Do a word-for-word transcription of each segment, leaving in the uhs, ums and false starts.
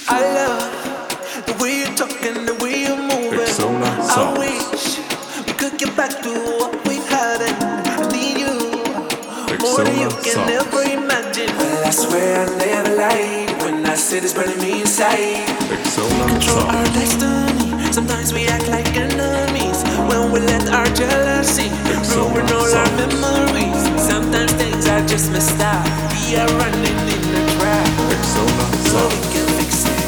I love the way you're talking, the way you're moving. Persona I Sounds. wish we could get back to what we had, and I need you more than you Persona can Sounds. ever imagine. Well, I swear I never lied when I said it's burning me inside. Persona Control our Sounds. destiny. Sometimes we act like enemies when we let our jealousy ruin all our memories. Sometimes things are just messed up. We are running in the trap. Persona So we Sounds. can fix it.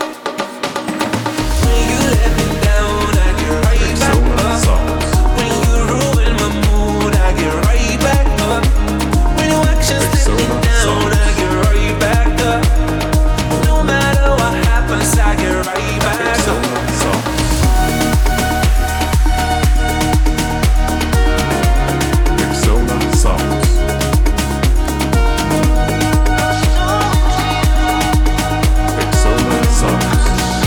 When you let me down, I get right back Persona up. Sounds. When you ruin my mood, I get right back up. When your actions let me Persona down, Sounds. I get right back up. No matter what happens, I get right back up. Persona Sounds. Persona Sounds. Persona Sounds.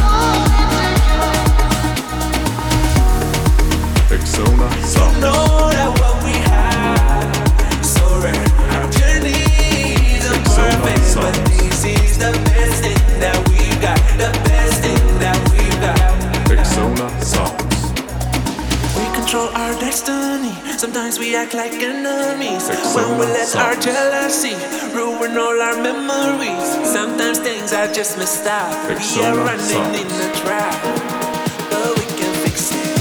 Persona Sounds. Know that what we had is so rare. Our journey isn't perfect, but this is the best thing that we've got. The best thing that we've got. Persona Sounds. We control our destiny. Sometimes we act like enemies Persona when we let our Sounds. jealousy ruin all our memories. Sometimes things are just messed up. We are Persona running Sounds. in the trap, but we can fix it.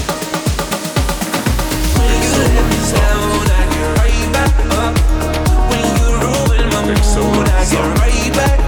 When you let me down, I get right back up. When you ruin my mood, Persona I get Sounds. right back